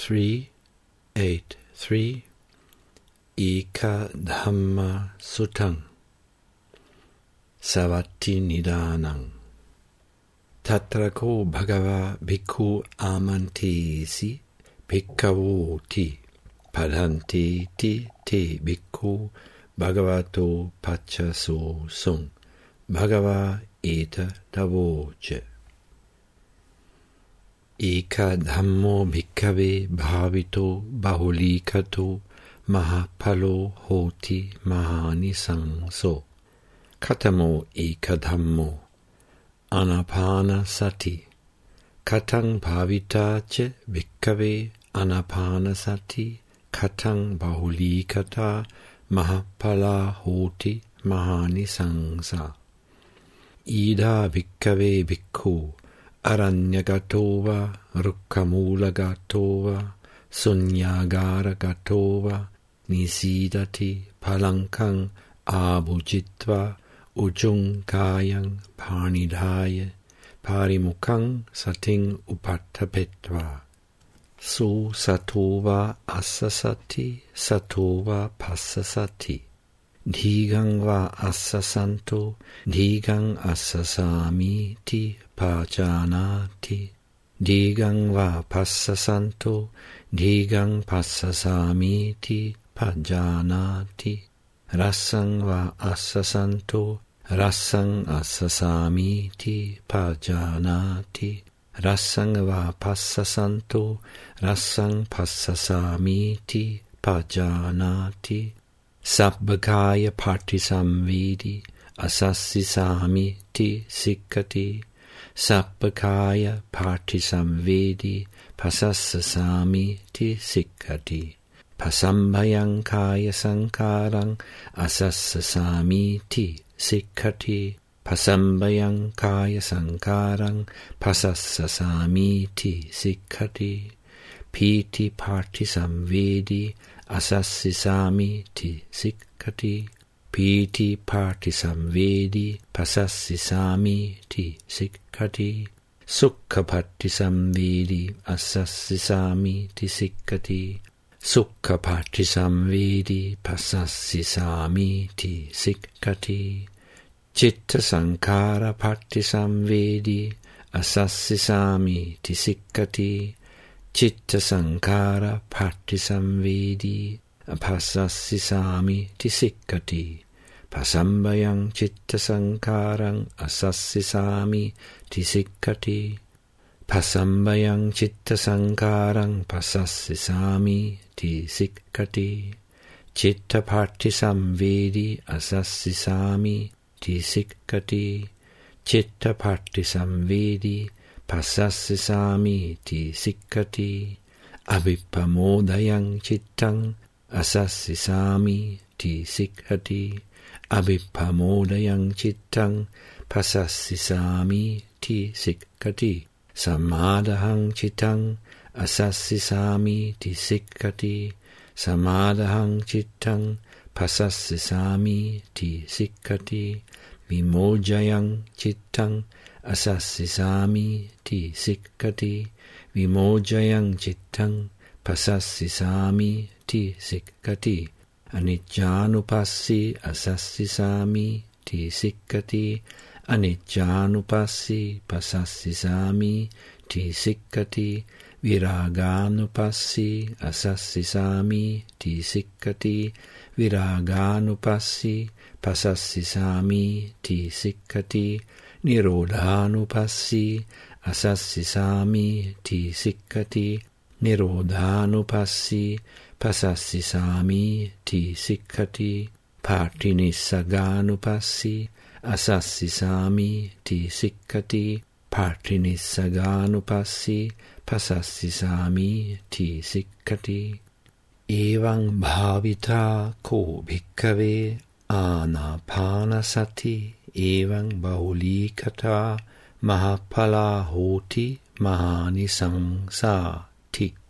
383 Eka Dhamma Sutang Savati Nidanang Tatrako Bhagava Bhikkhu Amantesi Bhikkhavoti Padhanti Te Bhikkhu Bhagavato Pachaso Sung Bhagava Eta Tavoce Eka Dhammo Bhikkave Bhavito Bahulikato Mahapalo Hoti Mahanisangso Katamo Eka Dhammo Anapana Sati Katang Bhavitace Bhikkave Anapana Sati Katang Bahulikata Mahapala Hoti Mahanisangsa Ida Bhikkave Bhikkhu Aranyagatova Rukkamulagatova Sunyagaragatova Nisidati Palankang Abhujitva Ujung Kayang Panidhaya Parimukang Sating Upattapetva Su Satova Assasati Satova Passasati Dhigang va assasanto Dhigang assasami ti pajanati Dhigang va passasanto Dhigang passasami ti pajanati Rassang va assasanto Rassang assasami ti pajanati Rassang va passasanto Rassang passasami ti pajanati Sabbakaya Partisamvedi Asassisami ti sikkati Sabbakaya Partisamvedi Pasassasami ti sikkati Pasambayang Kaya Sankarang Asassasami ti sikkati Pasambayang Kaya Sankarang Pasassasami ti sikkati Piti Partisamvedi Asassisami ti sikkati Piti Partisamvedi Pasassisami ti sikkati Sukha Partisamvedi Asassisami ti sikkati Sukha Partisamvedi Pasassisami ti sikkati Citta Sankara Partisamvedi Asassisami ti sikkati Citta Sankara Partisamvedi Pasassisami ti sikkati Pasambayang Citta Sankarang Asassisami ti sikkati Pasambayang Citta Sankarang Pasassisami ti sikkati Citta Partisamvedi Asassisami ti sikkati Citta Partisamvedi Pasassisami ti sikkati Abhipamodayang Cittang Asassisami ti sikkati Abhipamodayang Cittang Pasassisami ti sikkati Samadahang Cittang Asassisami ti sikkati Samadahang Cittang Pasassisami ti sikkati Vimojayang Cittang Asassisami ti sikkati Vimojayang Cittang Pasassisami ti sikkati Aniccanupassi Asassisami ti sikkati Aniccanupassi Pasassisami ti sikkati Viraganupassi Asassisami ti sikkati Viraganupassi Pasassisami ti sikkati Nirodhanupassi Asassisami ti sikkati Nirodhanupassi Pasassisami ti sikkati Partinissaganupassī Asassisami ti sikkati Partinissaganupassī Pasassisami ti sikkati Evang bhavita ko bhikkave Anapanasati Evang bahulikata Mahapala hoti Mahanisamsa Tik